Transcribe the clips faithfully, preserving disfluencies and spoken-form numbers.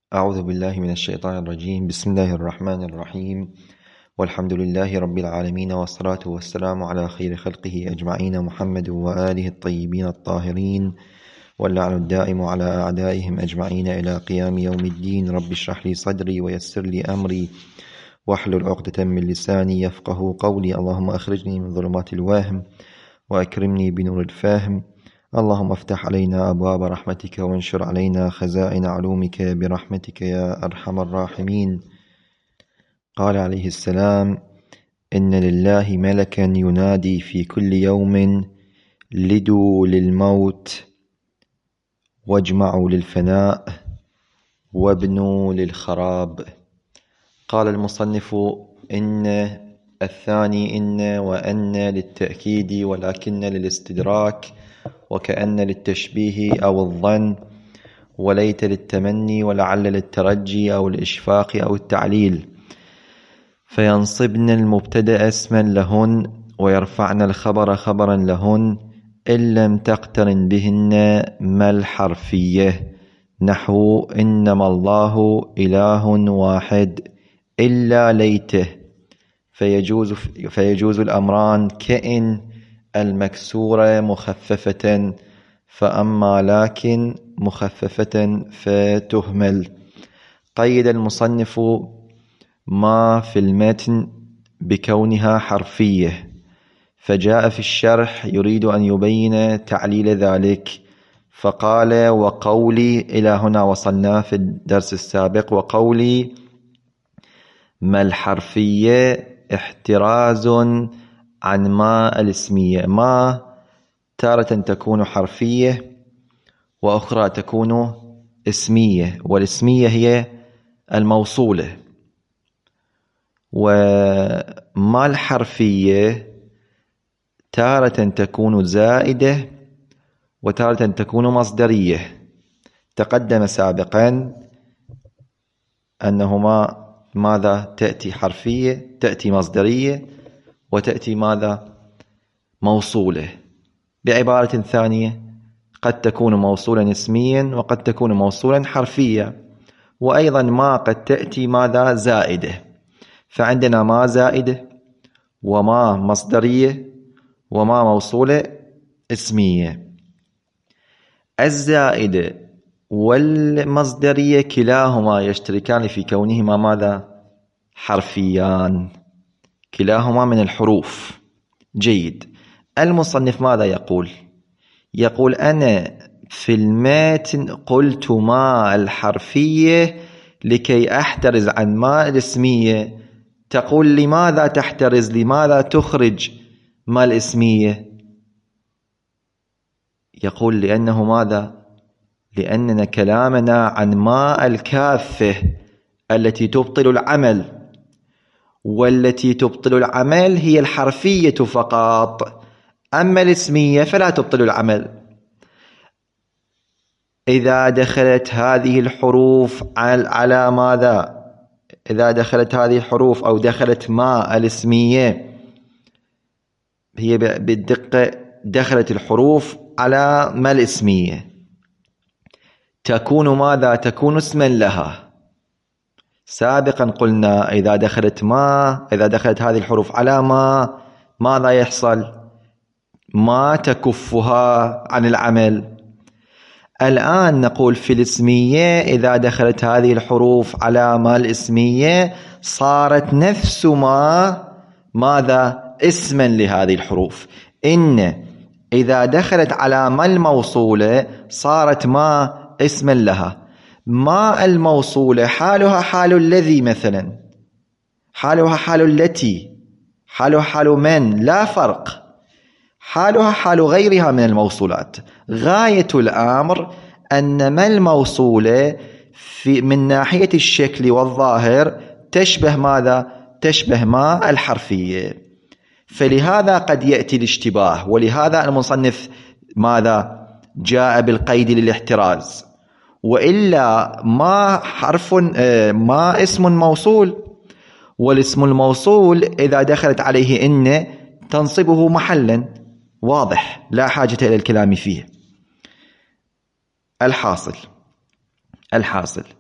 أعوذ بالله من الشيطان الرجيم. بسم الله الرحمن الرحيم، والحمد لله رب العالمين، والصلاة والسلام على خير خلقه أجمعين، محمد وآله الطيبين الطاهرين، واللعن الدائم على أعدائهم أجمعين إلى قيام يوم الدين. رب اشرح لي صدري ويسر لي أمري واحلل عقدة من لساني يفقه قولي. اللهم أخرجني من ظلمات الوهم وأكرمني بنور الفهم. اللهم افتح علينا أبواب رحمتك وانشر علينا خزائن علومك برحمتك يا أرحم الراحمين. قال عليه السلام: إن لله ملكا ينادي في كل يوم: لدوا للموت واجمعوا للفناء وابنوا للخراب. قال المصنف: إن الثاني إن وأن للتأكيد، ولكن للاستدراك، وكأن للتشبيه أو الظن، وليت للتمني، ولعل للترجي أو الإشفاق أو التعليل. فينصبن المبتدأ اسما لهن، ويرفعن الخبر خبرا لهن، إن لم تقترن بهن ما الحرفية، نحو إنما الله إله واحد إلا ليته. فيجوز, فيجوز الأمران كإن المكسورة مخففة، فأما لكن مخففة فتهمل. قيد المصنف ما في المتن بكونها حرفية، فجاء في الشرح يريد أن يبين تعليل ذلك، فقال: وقولي، إلى هنا وصلنا في الدرس السابق، وقولي ما الحرفية احتراز عن ما الاسمية. ما تارة تكون حرفية وأخرى تكون اسمية، والاسمية هي الموصولة. وما الحرفية تارة تكون زائدة وتارة تكون مصدرية. تقدم سابقا أنهما ماذا تأتي حرفية، تأتي مصدرية، وتأتي ماذا موصولة. بعبارة ثانية، قد تكون موصولا اسميا وقد تكون موصولا حرفيا. وأيضا ما قد تأتي ماذا زائدة. فعندنا ما زائدة، وما مصدرية، وما موصولة اسمية. الزائدة والمصدرية كلاهما يشتركان في كونهما ماذا حرفيان، كلاهما من الحروف. جيد. المصنف ماذا يقول؟ يقول: أنا في المتن قلت ما الحرفية لكي أحترز عن ما الاسمية. تقول لماذا تحترز؟ لماذا تخرج ما الاسمية؟ يقول: لأنه ماذا؟ لأننا كلامنا عن ما الكافة التي تبطل العمل، والتي تبطل العمل هي الحرفية فقط، أما الاسمية فلا تبطل العمل. إذا دخلت هذه الحروف على ماذا؟ إذا دخلت هذه الحروف أو دخلت ما الاسمية، هي بالدقة دخلت الحروف على ما الاسمية، تكون ماذا؟ تكون اسما لها. سابقا قلنا إذا دخلت ما إذا دخلت هذه الحروف على ما ماذا يحصل؟ ما تكفها عن العمل. الآن نقول في الاسمية إذا دخلت هذه الحروف على ما الاسمية صارت نفس ما ماذا اسما لهذه الحروف. إن إذا دخلت على ما الموصولة صارت ما اسما لها. ما الموصولة حالها حال الذي مثلا، حالها حال التي، حالها حال من، لا فرق. حالها حال غيرها من الموصولات. غاية الأمر أن ما الموصولة في من ناحية الشكل والظاهر تشبه ماذا؟ تشبه ما الحرفية. فلهذا قد يأتي الاشتباه، ولهذا المصنف ماذا جاء بالقيد للاحتراز. وإلا ما حرف ما اسم موصول، والاسم الموصول إذا دخلت عليه إن تنصبه محلا، واضح، لا حاجة إلى الكلام فيه. الحاصل الحاصل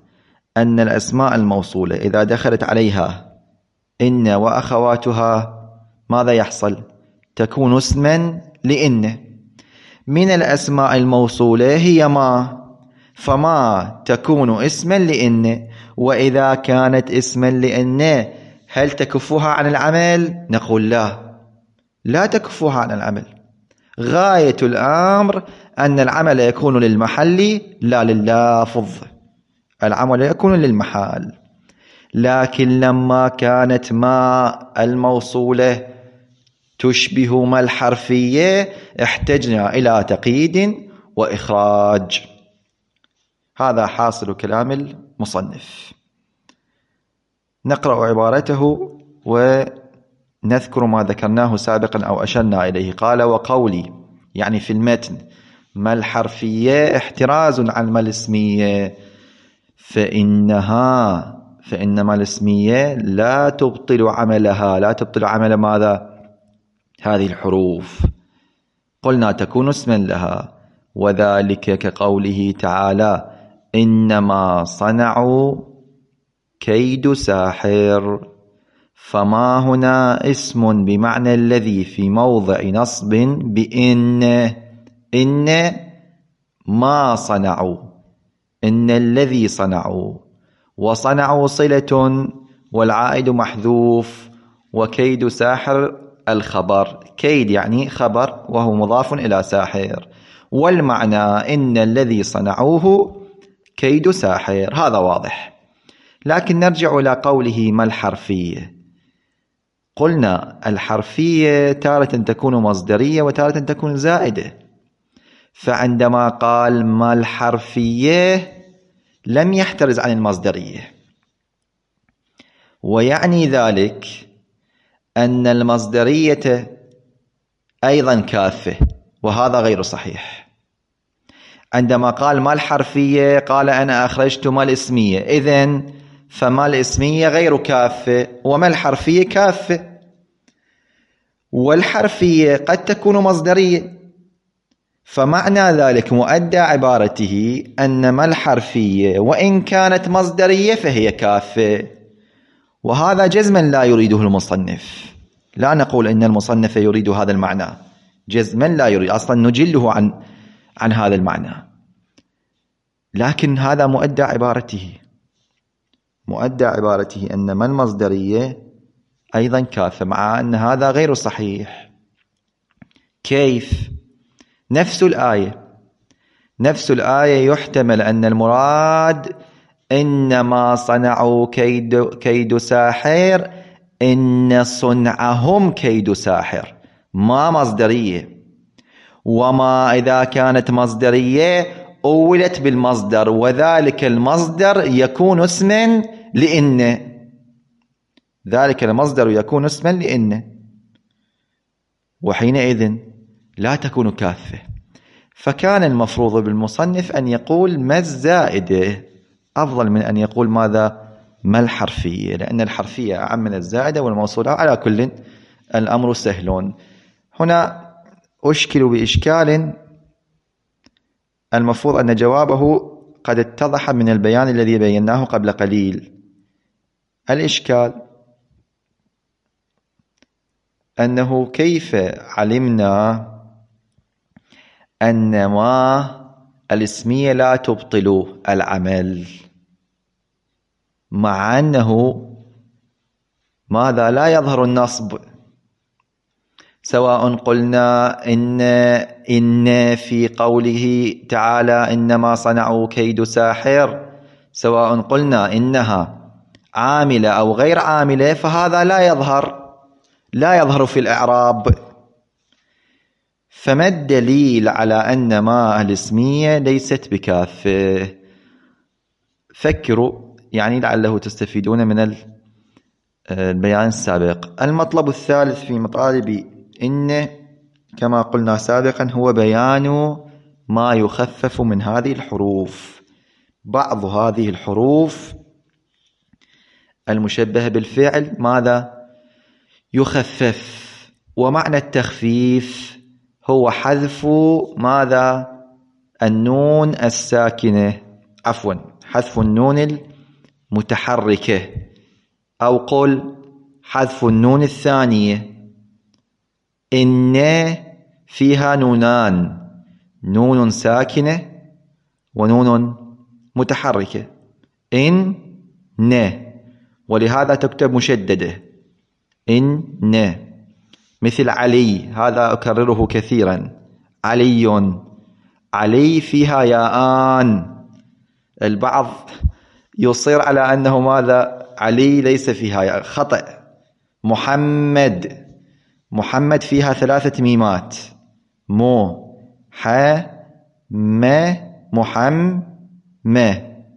أن الأسماء الموصولة إذا دخلت عليها إن وأخواتها ماذا يحصل؟ تكون اسما لإن. من الأسماء الموصولة هي ما، فما تكون اسما لإن. وإذا كانت اسما لإن هل تكفها عن العمل؟ نقول لا، لا تكفها عن العمل. غاية الأمر أن العمل يكون للمحل لا لللافظ، العمل يكون للمحال. لكن لما كانت ما الموصولة تشبه ما الحرفية احتجنا إلى تقييد وإخراج. هذا حاصل كلام المصنف. نقرأ عبارته ونذكر ما ذكرناه سابقا أو أشرنا إليه. قال: وقولي، يعني في المتن، ما الحرفية احتراز عن ما الاسمية، فإنها فإنما الاسمية لا تبطل عملها. لا تبطل عمل ماذا؟ هذه الحروف. قلنا تكون اسما لها، وذلك كقوله تعالى: إنما صنعوا كيد ساحر. فما هنا اسم بمعنى الذي في موضع نصب بإن. إن ما صنعوا، إن الذي صنعوا، وصنعوا صلة والعائد محذوف، وكيد ساحر الخبر. كيد يعني خبر وهو مضاف إلى ساحر، والمعنى إن الذي صنعوه كيد ساحر. هذا واضح. لكن نرجع إلى قوله ما الحرفية. قلنا الحرفية تارة تكون مصدرية وتارة تكون زائدة. فعندما قال ما الحرفية لم يحترز عن المصدرية، ويعني ذلك أن المصدرية أيضا كافة، وهذا غير صحيح. عندما قال ما الحرفية قال أنا أخرجت ما الاسمية، إذن فما الاسمية غير كافة وما الحرفية كافة. والحرفية قد تكون مصدرية، فمعنى ذلك مؤدى عبارته أن ما الحرفية وإن كانت مصدرية فهي كافة. وهذا جزما لا يريده المصنف. لا نقول إن المصنف يريد هذا المعنى، جزما لا يريد، أصلا نجله عن عن هذا المعنى. لكن هذا مؤدى عبارته، مؤدى عبارته أن ما المصدرية أيضا كافة، مع أن هذا غير صحيح. كيف؟ نفس الآية نفس الآية يحتمل أن المراد إنما صنعوا كيد, كيد ساحر، إن صنعهم كيد ساحر. ما مصدرية، وما إذا كانت مصدرية أولت بالمصدر، وذلك المصدر يكون اسما لإن. ذلك المصدر يكون اسما لإن، وحينئذ لا تكون كافة. فكان المفروض بالمصنف أن يقول ما الزائدة أفضل من أن يقول ماذا؟ ما الحرفية، لأن الحرفية أعم من الزائدة والموصولة. على كل الأمر سهل. هنا أشكل بإشكال المفروض أن جوابه قد اتضح من البيان الذي بيناه قبل قليل. الإشكال أنه كيف علمنا أن ما الاسمية لا تبطل العمل، مع أنه ماذا لا يظهر النصب؟ سواء قلنا إن إن في قوله تعالى إنما صنعوا كيد ساحر، سواء قلنا إنها عاملة أو غير عاملة، فهذا لا يظهر لا يظهر في الإعراب. فما الدليل على أن ما الاسمية ليست بكافة؟ فكروا، يعني لعله تستفيدون من البيان السابق. المطلب الثالث في مطالب إن كما قلنا سابقا هو بيان ما يخفف من هذه الحروف. بعض هذه الحروف المشبهة بالفعل ماذا؟ يخفف. ومعنى التخفيف هو حذف ماذا؟ النون الساكنة، عفوا حذف النون متحركة، أو قل حذف النون الثانية. إن فيها نونان، نون ساكنة ونون متحركة، إن ن، ولهذا تكتب مشددة إن ن. مثل علي، هذا أكرره كثيرا، علي، علي فيها ياءان. البعض يصر على أنه ماذا؟ علي ليس فيها ياء، خطأ. محمد، محمد فيها ثلاثة ميمات، مو ح م محم م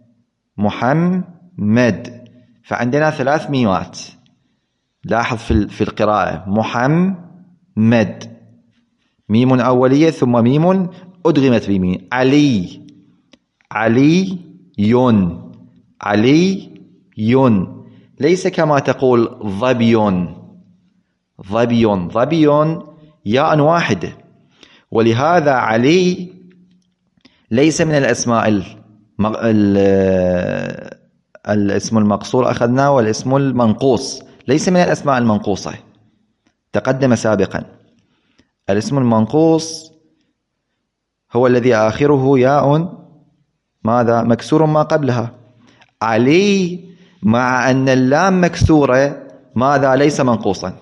محمد، فعندنا ثلاث ميمات. لاحظ في في القراءة محمد، ميم أولية ثم ميم أدغمت بميم. علي، علي يون، علي يون، ليس كما تقول ظبي، ظبي، ظبي ياء واحدة. ولهذا علي ليس من الأسماء المغ... ال... الاسم المقصور أخذناه، والاسم المنقوص ليس من الأسماء المنقوصة، تقدم سابقا. الاسم المنقوص هو الذي آخره ياء ماذا؟ مكسور ما قبلها. علي مع أن اللام مكسورة ماذا؟ ليس منقوصا.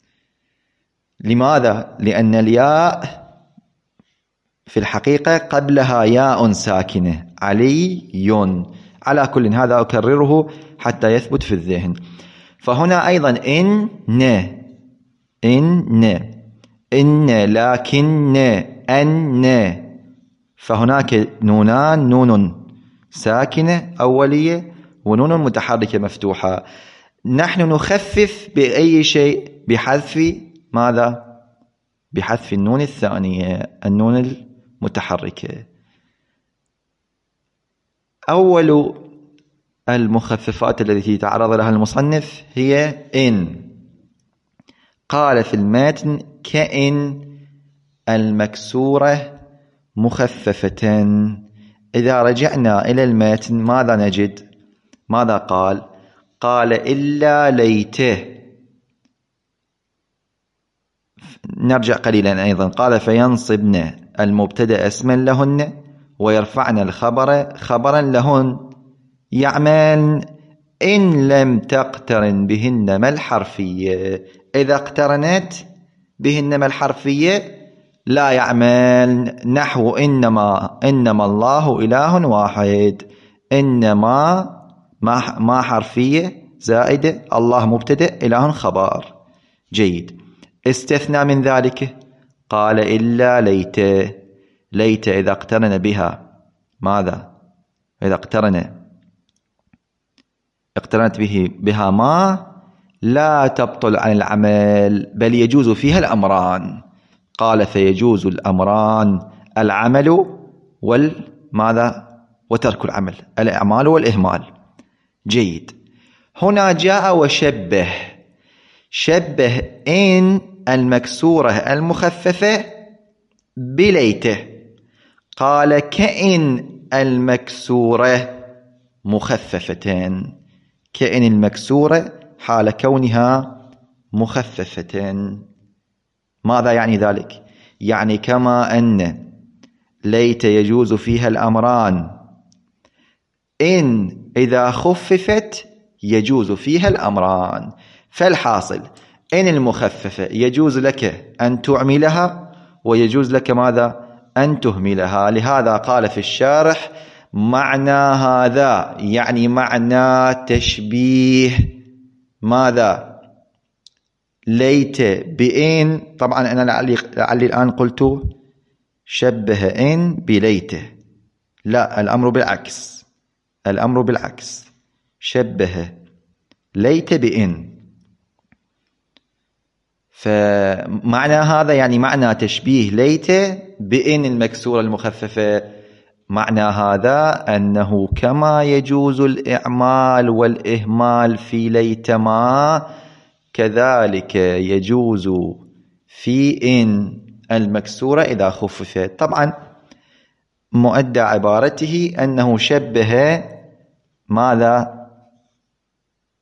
لماذا؟ لأن الياء في الحقيقة قبلها ياء ساكنة، علي يون. على كل، هذا أكرره حتى يثبت في الذهن. فهنا أيضا إن ن، إن ن، إن لكن أن، فهناك نونان، نون ساكنة أولية ونون متحركة مفتوحة. نحن نخفف بأي شيء؟ بحذف ماذا؟ بحذف النون الثانية، النون المتحركة. أول المخففات التي تعرض لها المصنف هي إن. قال في المتن كإن المكسورة مخففة. إذا رجعنا إلى المتن ماذا نجد؟ ماذا قال؟ قال إلا ليته. نرجع قليلا أيضا، قال فينصبن المبتدأ اسما لهن ويرفعن الخبر خبرا لهن، يعمل إن لم تقترن بهن ما الحرفية. إذا اقترنت بهن ما الحرفية لا يعمل. نحو إنما إنما الله إله واحد، إنما ما ما حرفية زائدة، الله مبتدأ، إله خبر. جيد. استثنى من ذلك، قال إلا ليت. ليت إذا اقترن بها ماذا؟ إذا اقترن اقترنت به بها ما لا تبطل عن العمل، بل يجوز فيها الأمران. قال فيجوز الأمران، العمل والماذا؟ وترك العمل، الإعمال والإهمال. جيد. هنا جاء وشبه، شبه إن المكسورة المخففة بليته. قال كإن المكسورة مخففتين، كإن المكسورة حال كونها مخففة. ماذا يعني ذلك؟ يعني كما أن ليت يجوز فيها الأمران، إن إذا خففت يجوز فيها الأمران. فالحاصل إن المخففة يجوز لك أن تعملها ويجوز لك ماذا؟ أن تهملها. لهذا قال في الشارح معنى هذا، يعني معنى تشبيه ماذا؟ ليت بإن. طبعا أنا لعلي, لعلي الآن قلت شبه إن بليته، لا، الأمر بالعكس، الأمر بالعكس، شبه ليت بإن. فمعنى هذا يعني معنى تشبيه ليت بإن المكسورة المخففة. معنى هذا أنه كما يجوز الإعمال والإهمال في ليتما، كذلك يجوز في إن المكسورة إذا خففت. طبعا مؤدى عبارته أنه شبه ماذا؟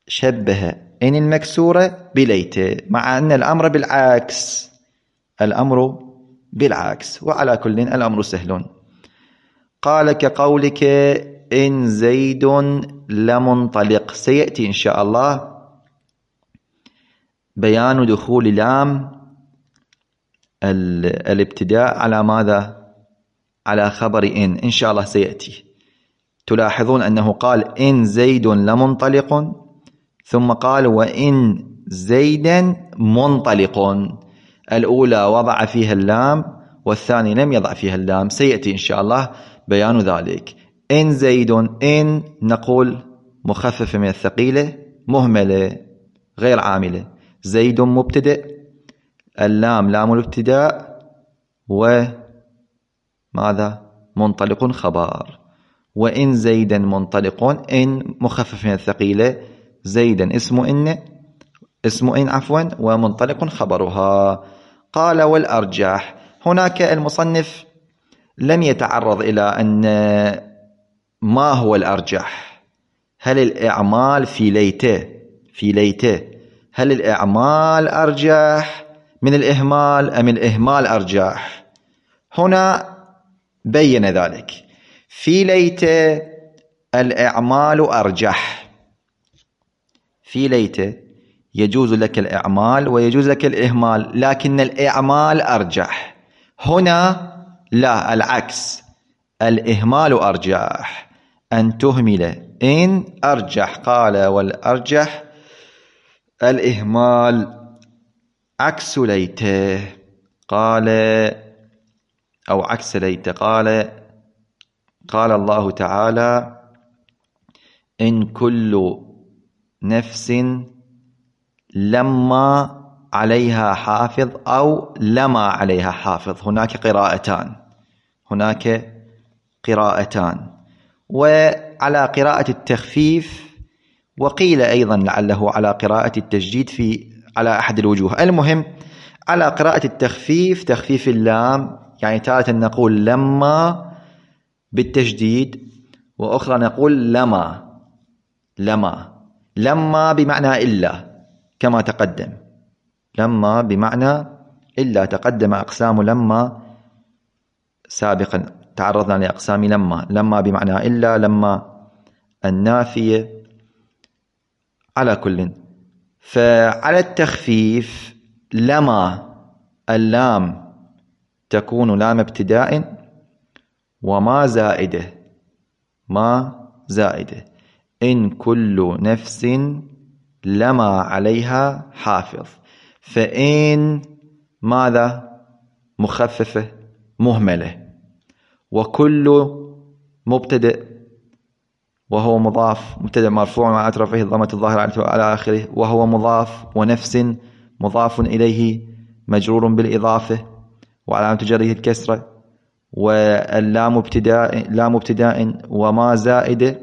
شبه إن المكسورة بليت، مع أن الأمر بالعكس، الأمر بالعكس. وعلى كل الأمر سهل. قال كقولك إن زيد لمنطلق. سيأتي إن شاء الله بيان دخول لام الابتداء على ماذا؟ على خبر إن إن شاء الله سيأتي. تلاحظون أنه قال إن زيد لمنطلق، ثم قال وإن زيدا منطلق. الأولى وضع فيها اللام، والثاني لم يضع فيها اللام. سيأتي إن شاء الله بيان ذلك. إن زيد، إن نقول مخففة من الثقيلة مهملة غير عاملة. زيد مبتدئ، اللام لام الابتداء، وماذا؟ منطلق خبر. وإن زيدا منطلق، إن مخفف من الثقيلة، زيدا اسم إن اسم إن عفوا، ومنطلق خبرها. قال والأرجح. هناك المصنف لم يتعرض إلى أن ما هو الأرجح. هل الإعمال في ليته في ليته هل الإعمال أرجح من الإهمال أم الإهمال أرجح؟ هنا بين ذلك. في ليته الإعمال أرجح. في ليته يجوز لك الإعمال ويجوز لك الإهمال، لكن الإعمال أرجح. هنا لا، العكس، الإهمال أرجح. أن تهمل إن أرجح. قال والأرجح الإهمال عكس ليته. قال أو عكس ليته. قال قال الله تعالى إن كل نفس لما عليها حافظ أو لما عليها حافظ. هناك قراءتان هناك قراءتان وعلى قراءة التخفيف، وقيل أيضا لعله على قراءة التجديد في على أحد الوجوه. المهم على قراءة التخفيف، تخفيف اللام، يعني تارة نقول لما بالتجديد، وأخرى نقول لما لما لما بمعنى إلا كما تقدم. لما بمعنى إلا، تقدم أقسام لما سابقا، تعرضنا لأقسام لما. لما بمعنى إلا، لما النافية. على كل، فعلى التخفيف لما اللام تكون لام ابتداء، وما زائدة ما زائدة. إن كل نفس لما عليها حافظ. فإن ماذا؟ مخففة مهملة. وكل مبتدئ وهو مضاف، مبتدئ مرفوع مع أطرافه الضمة الظاهرة على آخره، وهو مضاف. ونفس مضاف إليه مجرور بالإضافة وعلامة جره الكسرة. واللام ابتداء لام ابتداء وما زائدة،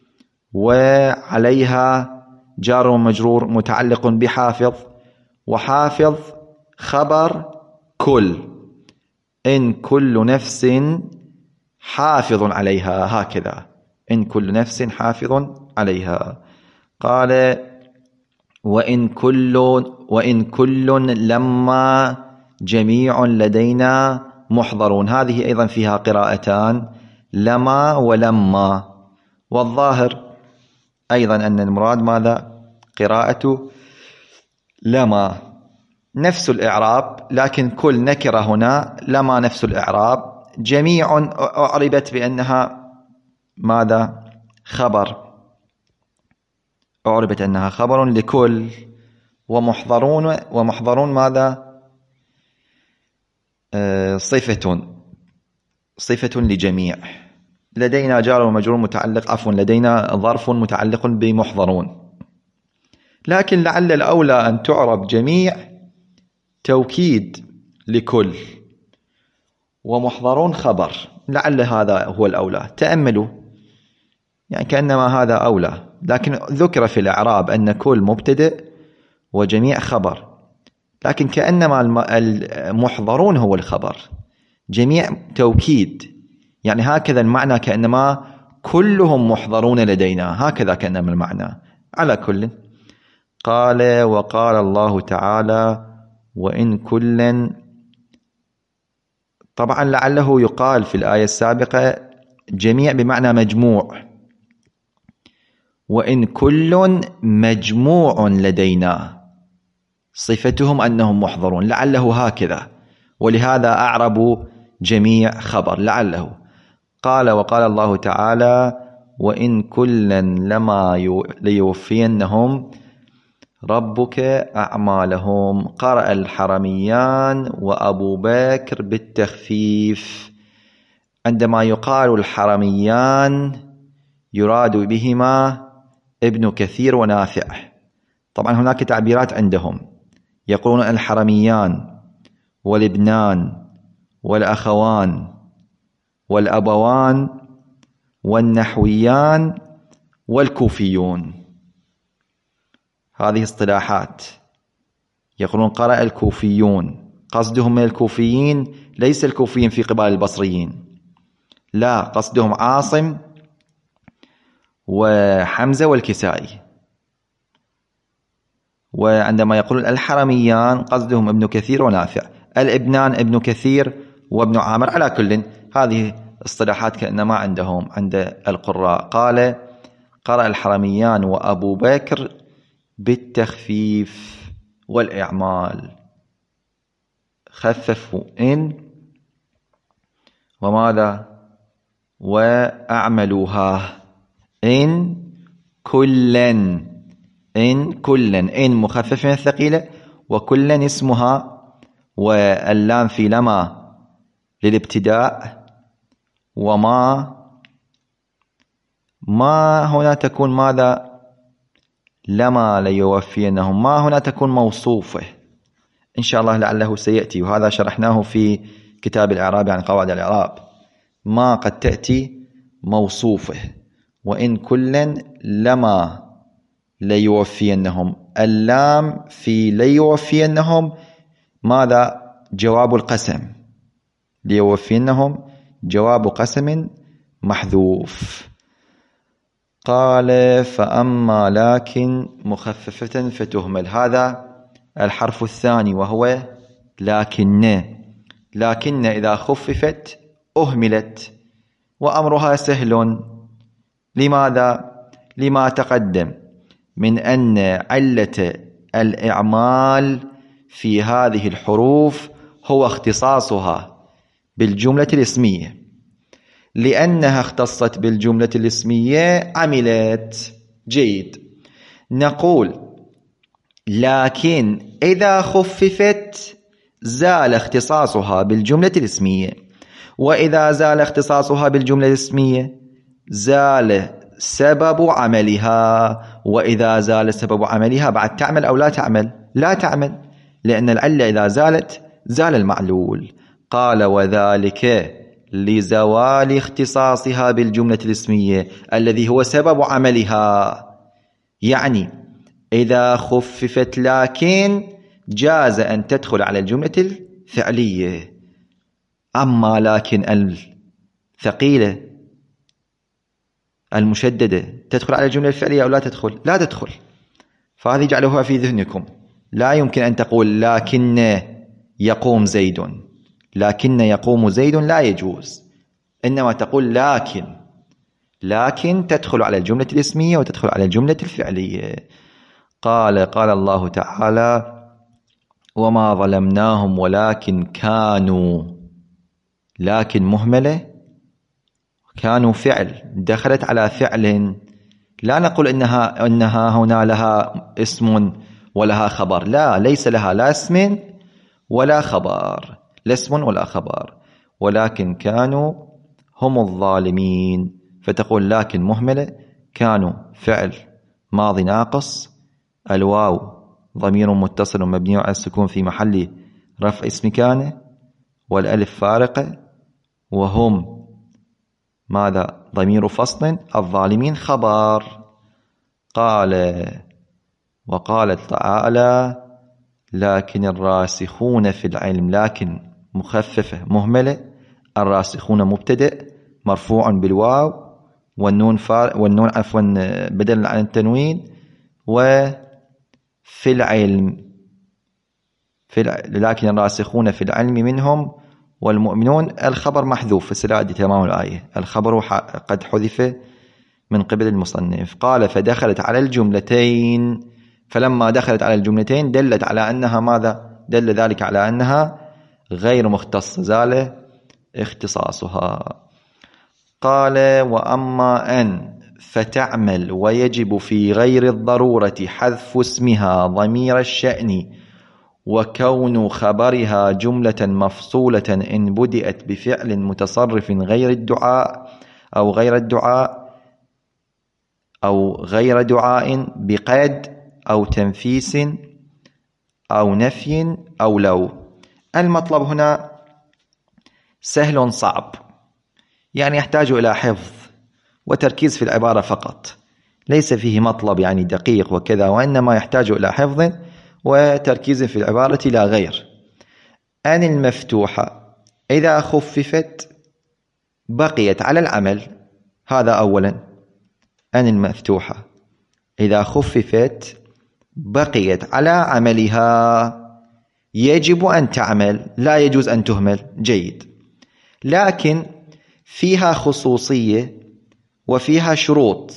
وعليها جار ومجرور متعلق بحافظ. وحافظ خبر كل. إن كل نفس حافظ عليها، هكذا. إن كل نفس حافظ عليها. قال وإن كل وإن كل لما جميع لدينا محضرون. هذه أيضا فيها قراءتان، لما ولما. والظاهر أيضا أن المراد ماذا؟ قراءة لما. نفس الإعراب، لكن كل نكرة هنا، لما نفس الإعراب. جميع أعربت بأنها ماذا؟ خبر، أعربت أنها خبر لكل. ومحضرون ومحضرون ماذا؟ آه صفة صفة لجميع. لدينا جار ومجرور متعلق عفوا لدينا ظرف متعلق بمحضرون، لكن لعل الأولى أن تعرب جميع توكيد لكل، ومحضرون خبر. لعل هذا هو الأولى. تأملوا، يعني كأنما هذا أولى، لكن ذكر في الإعراب أن كل مبتدئ وجميع خبر، لكن كأنما المحضرون هو الخبر، جميع توكيد. يعني هكذا المعنى، كأنما كلهم محضرون لدينا، هكذا كأنما المعنى. على كل، قال وقال الله تعالى وإن كلا، طبعا لعله يقال في الآية السابقة جميع بمعنى مجموع، وإن كل مجموع لدينا، صفتهم أنهم محضرون، لعله هكذا، ولهذا أعربوا جميع خبر لعله. قال وقال الله تعالى وإن كلا لما ليوفينهم ربك أعمالهم. قرأ الحرميان وأبو بكر بالتخفيف. عندما يقال الحرميان يراد بهما ابن كثير ونافع. طبعا هناك تعبيرات عندهم يقولون الحرميان والابنان والأخوان والأبوان والنحويان والكوفيون، هذه اصطلاحات. يقولون قرأ الكوفيون، قصدهم من الكوفيين ليس الكوفيين في قبال البصريين، لا، قصدهم عاصم وحمزة والكسائي. وعندما يقولون الحرميان قصدهم ابن كثير ونافع، الابنان ابن كثير وابن عامر، على كل هذه اصطلاحات كأنما عندهم عند القراء. قال قرأ الحرميان وأبو بكر بالتخفيف والإعمال، خففوا إن وماذا وأعملوها، إن كلا، إن كلا، إن مخفف من الثقيلة، وكلا اسمها، واللام في لما للابتداء، وما ما هنا تكون ماذا لما ليوفينهم، ما هنا تكون موصوفة إن شاء الله لعله سيأتي، وهذا شرحناه في كتاب الإعراب عن قواعد الإعراب. ما قد تأتي موصوفة، وإن كلا لما ليوفينهم، اللام في ليوفينهم ماذا جواب القسم، ليوفينهم جواب قسم محذوف. قال فأما لكن مخففة فتهمل، هذا الحرف الثاني وهو لكن. لكن إذا خففت أهملت وأمرها سهل. لماذا؟ لما تقدم من أن علة الإعمال في هذه الحروف هو اختصاصها بالجملة الاسمية، لأنها اختصت بالجملة الاسمية عملت. جيد، نقول لكن إذا خففت زال اختصاصها بالجملة الاسمية، وإذا زال اختصاصها بالجملة الاسمية زال سبب عملها، وإذا زال سبب عملها بعد تعمل أو لا تعمل؟ لا تعمل، لأن العلة إذا زالت زال المعلول. قال وذلك لزوال اختصاصها بالجملة الاسمية الذي هو سبب عملها. يعني إذا خففت لكن جاز أن تدخل على الجملة الفعلية، أما لكن الثقيلة المشددة تدخل على الجملة الفعلية أو لا تدخل؟ لا تدخل. فهذه جعلوها في ذهنكم. لا يمكن أن تقول لكن يقوم زيد، لكن يقوم زيد لا يجوز، إنما تقول لكن، لكن تدخل على الجملة الاسمية وتدخل على الجملة الفعلية. قال قال الله تعالى وما ظلمناهم ولكن كانوا، لكن مهملة، كانوا فعل دخلت على فعل، لا نقول إنها, إنها هنا لها اسم ولها خبر، لا، ليس لها لا اسم ولا خبر، لا اسم ولا خبر، ولكن كانوا هم الظالمين. فتقول لكن مهملة، كانوا فعل ماضي ناقص، الواو ضمير متصل مبني على السكون في محل رفع اسم كان، والألف فارقة، وهم ماذا ضمير فصل، الظالمين خبر. قال وقال تعالى لكن الراسخون في العلم، لكن مخففة مهملة، الراسخون مبتدأ مرفوع بالواو، والنون فار والنون عفوا بدل عن التنوين، في العلم في الع... لكن الراسخون في العلم منهم والمؤمنون. الخبر محذوف في سلاد تمام الآية، الخبر قد حذف من قبل المصنف. قال فدخلت على الجملتين، فلما دخلت على الجملتين دلت على أنها ماذا؟ دل ذلك على أنها غير مختص، زال اختصاصها. قال وأما أن فتعمل ويجب في غير الضرورة حذف اسمها ضمير الشأن وكون خبرها جملة مفصولة إن بدأت بفعل متصرف غير الدعاء أو غير الدعاء أو غير دعاء بقيد أو تنفيس أو نفي أو لو. المطلب هنا سهل صعب، يعني يحتاج إلى حفظ وتركيز في العبارة فقط، ليس فيه مطلب يعني دقيق وكذا، وإنما يحتاج إلى حفظ وتركيز في العبارة لا غير. أن المفتوحة إذا خففت بقيت على العمل، هذا أولا. أن المفتوحة إذا خففت بقيت على عملها، يجب أن تعمل، لا يجوز أن تهمل، جيد. لكن فيها خصوصية وفيها شروط،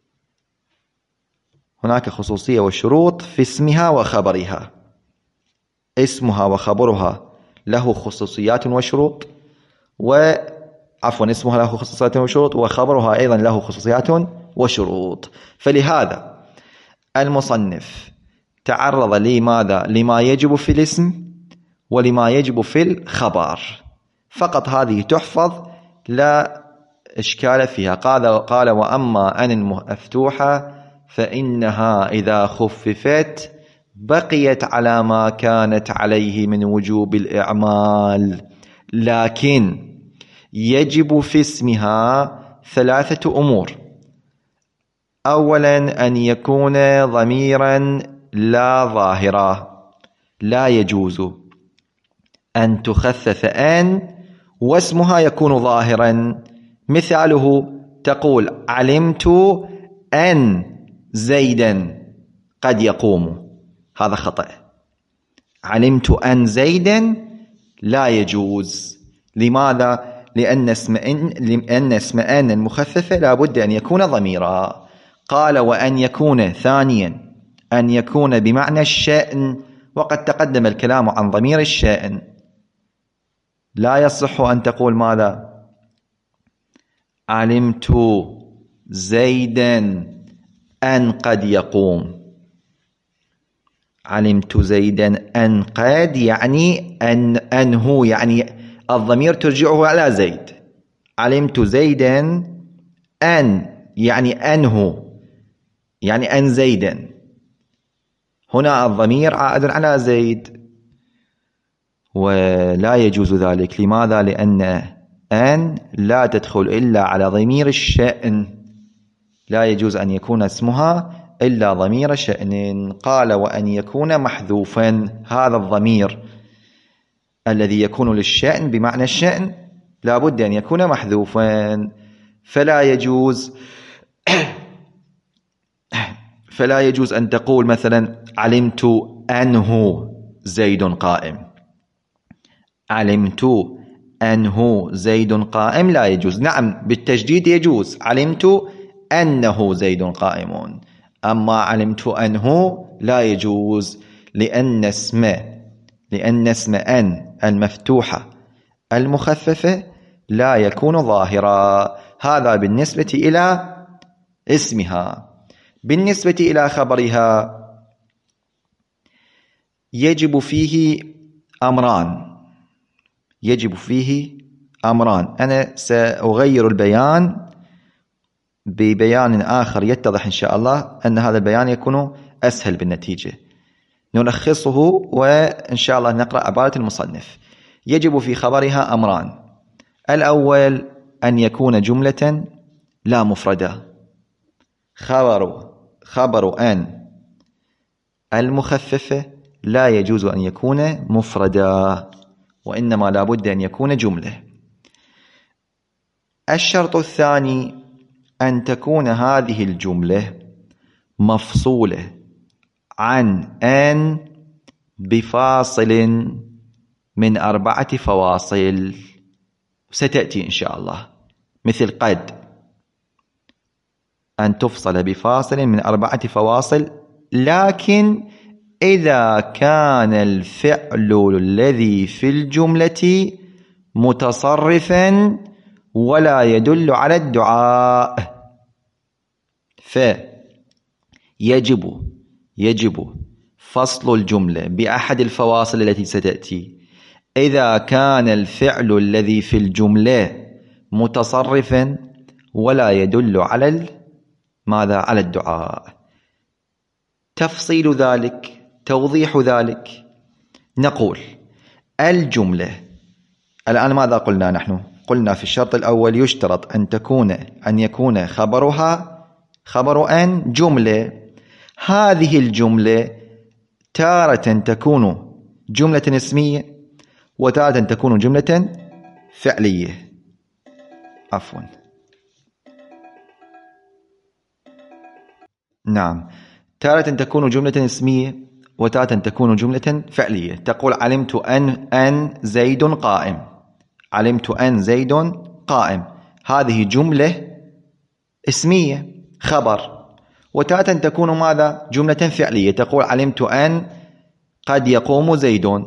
هناك خصوصية وشروط في اسمها وخبرها. اسمها وخبرها له خصوصيات وشروط، وعفوا اسمها له خصوصيات وشروط، وخبرها أيضا له خصوصيات وشروط. فلهذا المصنف تعرض لماذا؟ لما يجب في الاسم ولما يجب في الخبر فقط، هذه تحفظ لا إشكال فيها. قال, قال وأما أن المفتوحة فإنها إذا خففت بقيت على ما كانت عليه من وجوب الإعمال، لكن يجب في اسمها ثلاثة أمور. أولا أن يكون ضميرا لا ظاهرا، لا يجوز أن تخفف أن واسمها يكون ظاهرا. مثاله تقول علمت أن زيدا قد يقوم، هذا خطأ. علمت أن زيدا لا يجوز. لماذا؟ لأن اسم أن, لأن اسم أن المخففة لا بد أن يكون ضميرا. قال وأن يكون ثانيا أن يكون بمعنى الشأن، وقد تقدم الكلام عن ضمير الشأن. لا يصح أن تقول ماذا؟ علمت زيدا أن قد يقوم. علمت زيدا أن قد يعني أن أنه، يعني الضمير ترجعه على زيد. علمت زيدا أن يعني أنه، يعني أن زيدا، هنا الضمير عائد على زيد، ولا يجوز ذلك. لماذا؟ لأن أن لا تدخل إلا على ضمير الشأن، لا يجوز أن يكون اسمها إلا ضمير شأن. قال وأن يكون محذوفا، هذا الضمير الذي يكون للشأن بمعنى الشأن لا بد أن يكون محذوفا، فلا يجوز فلا يجوز أن تقول مثلا علمت أنه زيد قائم. علمت أنه زيد قائم لا يجوز. نعم بالتجديد يجوز، علمت أنه زيد قائم، أما علمت أنه لا يجوز، لأن اسم لأن اسم أن المفتوحة المخففة لا يكون ظاهرا. هذا بالنسبة إلى اسمها. بالنسبة إلى خبرها يجب فيه أمران يجب فيه أمران أنا سأغير البيان ببيان آخر يتضح إن شاء الله أن هذا البيان يكون أسهل بالنتيجة. نلخصه وإن شاء الله نقرأ عبارة المصنف. يجب في خبرها أمران. الأول أن يكون جملة لا مفردة. خبر خبر أن المخففة لا يجوز أن يكون مفردا، وإنما لا بد أن يكون جملة. الشرط الثاني أن تكون هذه الجملة مفصولة عن أن بفاصل من أربعة فواصل، ستأتي إن شاء الله، مثل قد، أن تفصل بفاصل من أربعة فواصل، لكن إذا كان الفعل الذي في الجملة متصرفا ولا يدل على الدعاء، فيجب يجب فصل الجملة بأحد الفواصل التي ستأتي إذا كان الفعل الذي في الجملة متصرفا ولا يدل على ماذا؟ على الدعاء. تفصيل ذلك، توضيح ذلك، نقول الجملة الآن ماذا قلنا نحن؟ قلنا في الشرط الأول يشترط أن تكون أن يكون خبرها خبر أن جملة. هذه الجملة تارة تكون جملة اسمية وتارة تكون جملة فعلية. عفوا نعم، تارة تكون جملة اسمية وتارة تكون جملة فعلية. تقول علمت أن أن زيد قائم، علمت أن زيد قائم، هذه جملة اسمية خبر. وتارة تكون ماذا؟ جملة فعلية. تقول علمت أن قد يقوم زيد.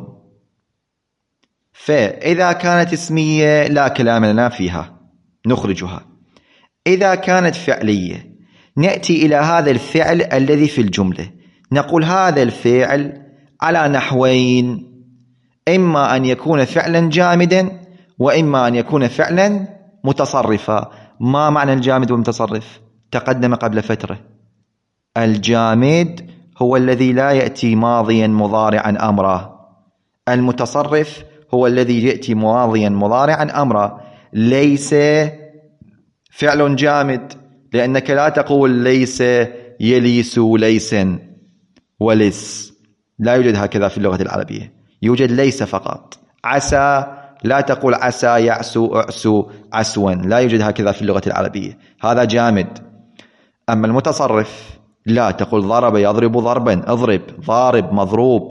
فإذا كانت اسمية لا كلام لنا فيها، نخرجها. إذا كانت فعلية نأتي إلى هذا الفعل الذي في الجملة، نقول هذا الفعل على نحوين، إما أن يكون فعلا جامدا وإما أن يكون فعلا متصرفا. ما معنى الجامد والمتصرف؟ تقدم قبل فترة. الجامد هو الذي لا يأتي ماضيا مضارعا أمرا، المتصرف هو الذي يأتي ماضيا مضارعا أمرا. ليس فعل جامد، لأنك لا تقول ليس يليس ليسا ولس، لا يوجد هكذا في اللغة العربية، يوجد ليس فقط. عسى لا تقول عسى يعسو أعسو عسوا، لا يوجد هكذا في اللغة العربية، هذا جامد. أما المتصرف لا، تقول ضرب يضرب ضربا، اضرب ضارب مضروب،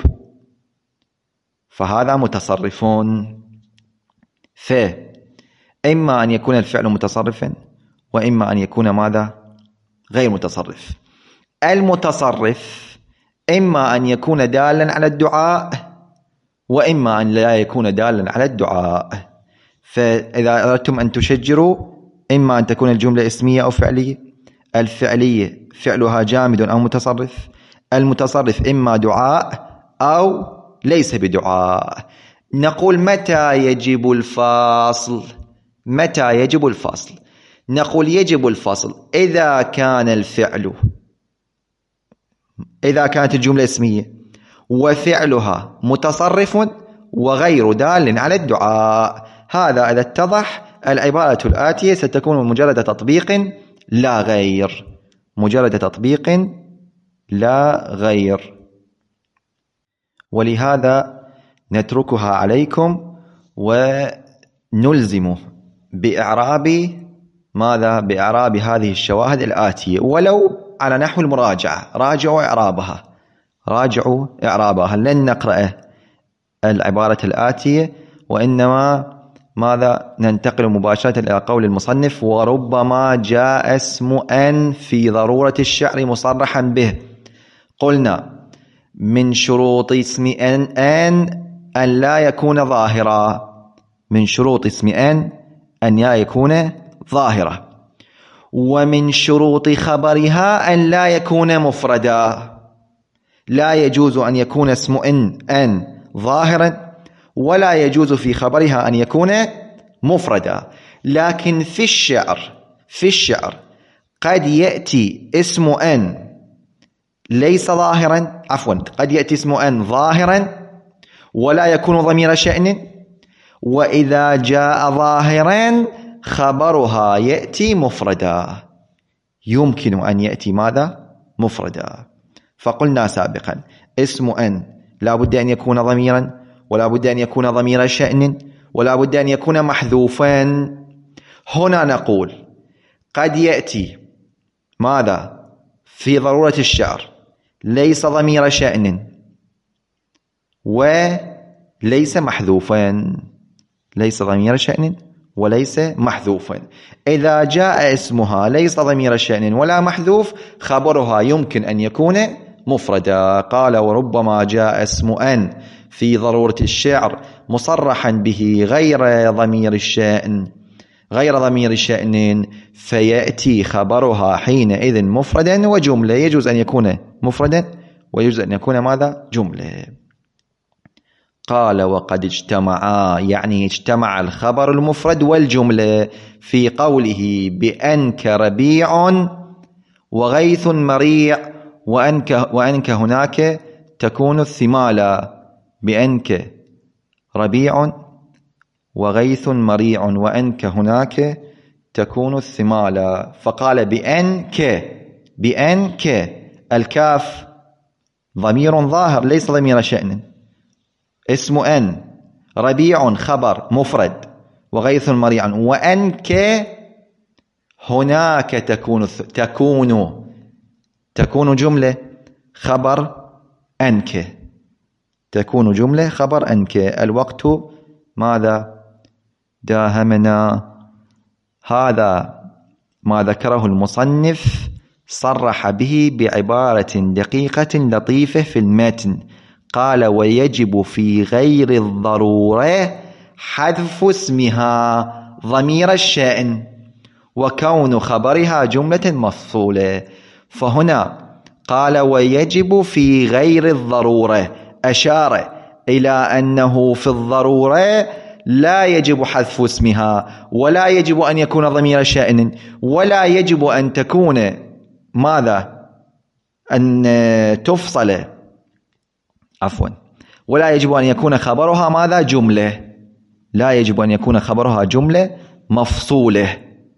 فهذا متصرفون. فإما أن يكون الفعل متصرفا وإما أن يكون ماذا؟ غير متصرف. المتصرف إما أن يكون دالا على الدعاء وإما أن لا يكون دالا على الدعاء. فإذا أردتم أن تشجروا، إما أن تكون الجملة اسمية أو فعلية. الفعلية فعلها جامد أو متصرف، المتصرف إما دعاء أو ليس بدعاء. نقول متى يجب الفصل؟ متى يجب الفصل؟ نقول يجب الفصل إذا كان الفعل إذا كانت الجملة اسمية وفعلها متصرف وغير دال على الدعاء. هذا إذا اتضح، العبارة الآتية ستكون مجرد تطبيق لا غير، مجرد تطبيق لا غير. ولهذا نتركها عليكم ونلزم بإعراب ماذا؟ بإعراب هذه الشواهد الآتية، ولو على نحو المراجعة. راجعوا إعرابها، راجعوا إعرابها. لن نقرأ العبارة الآتية، وإنما ماذا؟ ننتقل مباشرة إلى قول المصنف: وربما جاء اسم أن في ضرورة الشعر مصرحا به. قلنا من شروط اسم أن أن أن لا يكون ظاهرا، من شروط اسم أن أن لا يكون ظاهرة، ومن شروط خبرها أن لا يكون مفردا. لا يجوز أن يكون اسم أن أن ظاهرا، ولا يجوز في خبرها أن يكون مفردا. لكن في الشعر في الشعر قد يأتي اسم أن ليس ظاهرا، عفوا قد يأتي اسم أن ظاهرا ولا يكون ضمير شأن، وإذا جاء ظاهرا خبرها يأتي مفردا. يمكن أن يأتي ماذا؟ مفردا. فقلنا سابقا اسم أن لا بد أن يكون ضميرا، ولا بد أن يكون ضمير شأن، ولا بد أن يكون محذوفا. هنا نقول قد يأتي ماذا؟ في ضرورة الشعر ليس ضمير شأن وليس محذوفا، ليس ضمير شأن وليس محذوفا. إذا جاء اسمها ليس ضمير شأن ولا محذوف خبرها يمكن أن يكون مفردا. قال وربما جاء اسم أن في ضرورة الشعر مصرحا به غير ضمير الشأن غير ضمير الشأن فيأتي خبرها حينئذ مفردا وجملة. يجوز أن يكون مفردا ويجوز أن يكون ماذا؟ جملة. قال وقد اجتمعا، يعني اجتمع الخبر المفرد والجملة في قوله بأنك ربيع وغيث مريع وأنك, وأنك هناك تكون الثمالة. بأنك ربيع وغيث مريع وأنك هناك تكون الثمالة. فقال بأنك، بأنك الكاف ضمير ظاهر ليس ضمير شأن. اسم أن ربيع خبر مفرد وغيث مريع وأنك هناك تكون تكون تكون جملة خبر أنك، تكون جملة خبر أنك. الوقت ماذا؟ داهمنا. هذا ما ذكره المصنف صرح به بعبارة دقيقة لطيفة في المتن. قال ويجب في غير الضرورة حذف اسمها ضمير الشأن وكون خبرها جملة مفصولة. فهنا قال ويجب في غير الضرورة، أشار إلى أنه في الضرورة لا يجب حذف اسمها ولا يجب أن يكون ضمير شأن ولا يجب أن تكون ماذا؟ أن تفصل، عفوا، ولا يجب أن يكون خبرها ماذا؟ جملة. لا يجب أن يكون خبرها جملة مفصولة.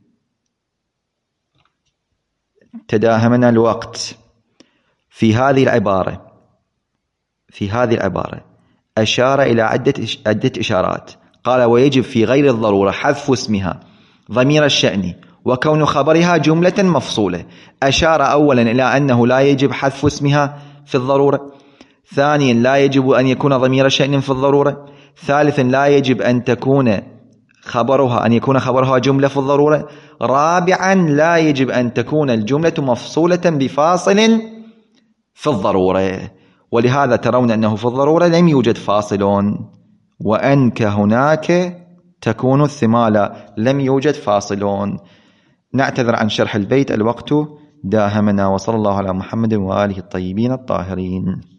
تداهمنا الوقت. في هذه العبارة في هذه العبارة أشار إلى عدة عدة إشارات. قال ويجب في غير الضرورة حذف اسمها ضمير الشأن وكون خبرها جملة مفصولة. أشار أولا إلى أنه لا يجب حذف اسمها في الضرورة. ثانيا لا يجب أن يكون ضمير شأن في الضرورة. ثالثا لا يجب أن تكون خبرها أن يكون خبرها جملة في الضرورة. رابعا لا يجب أن تكون الجملة مفصولة بفاصل في الضرورة. ولهذا ترون أنه في الضرورة لم يوجد فاصل. وأنك هناك تكون الثمالة لم يوجد فاصل. نعتذر عن شرح البيت، الوقت داهمنا. وصلى الله على محمد وآله الطيبين الطاهرين.